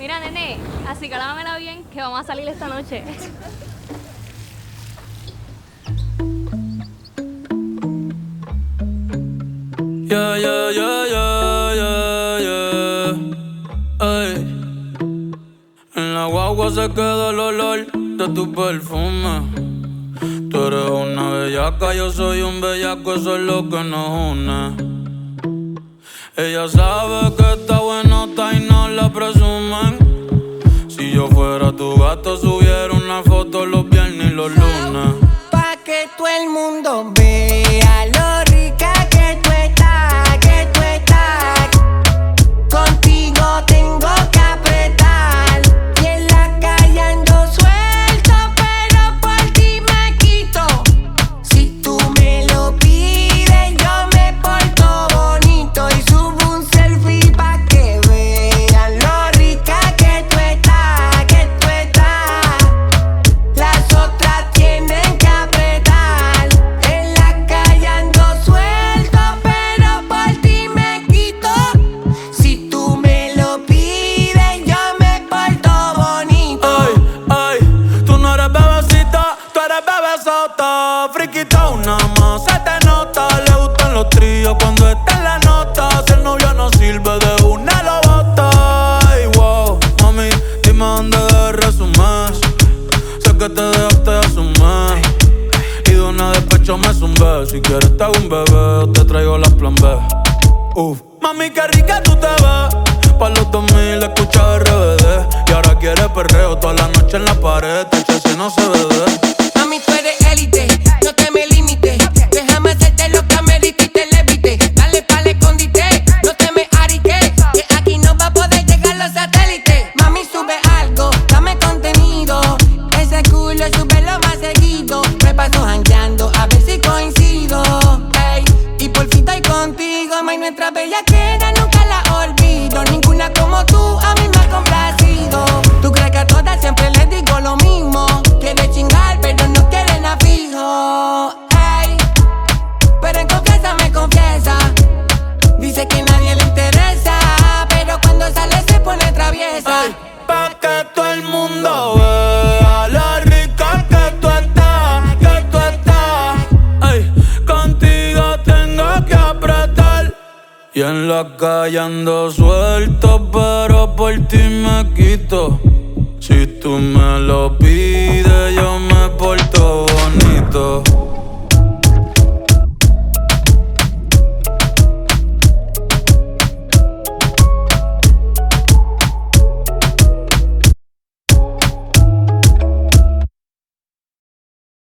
Mira, nene, así que lámamela bien, que vamos a salir esta noche. Yeah, yeah, yeah, yeah, yeah, yeah. Ay. En la guagua se queda el olor de tu perfume. Tú eres una bellaca, yo soy un bellaco, eso es lo que nos une. Ella sabe que está buenota y no la presumen. Si yo fuera tu gato, subiera una foto los viernes y los lunes. Pa' que todo el mundo vea lo rica que tú estás, que tú estás. Contigo tengo que apretar. Y en la calle ando suelto, pero por ti me quito. Si tú me lo pides, yo me porto bonito. Y subo un selfie pa' que vean lo rica que tú estás, que tú estás. Las otras tienen que apretar. En la calle ando suelto, pero por ti me quito. Si tú me lo pides, yo me porto bonito. Ay, tú no eres bebecita, tú eres bebesota. Friquita una más, se te nota. Le gustan los tríos cuando está en la nota. Si el novio no sirve, de una lo bota. Ay, wow, mami, dime dónde de resumes. Sé que te dejaste de asumir. Y de una despecho me zumbé. Si quieres te hago un bebé o te traigo las plan B. Uf, mami, qué rica tú te ves. Pa' los 2000 escucha RBD. Y ahora quiere perreo toda la noche en la pared. Tache si no se ve de. Mami, tú eres élite, no te me limites. Déjame hacerte lo que amerite y te levite. Dale pa'l escondite, no te me ariques. Que aquí no va a poder llegar los satélites. Mami, sube algo, dame contenido. Ese culo súbelo más seguido. Me paso jangueando a ver si coincido. Ey, y por fin estoy contigo. May, nuestra bellaquera nunca la olvido. Ninguna como tú a mí me ha complacido. Tú crees que a todas siempre les digo lo mismo. Quiere chingar pero no quiere nada fijo. Ey, pero en confianza me confiesa. Dice que nadie le interesa, pero cuando sale se pone traviesa. Ay, pa' que todo el mundo vea lo rica que tú estás, que tú estás. Ay, contigo tengo que apretar. Y en la calle ando suelto, pero por ti me quito. Si tú me lo pides, yo me porto bonito.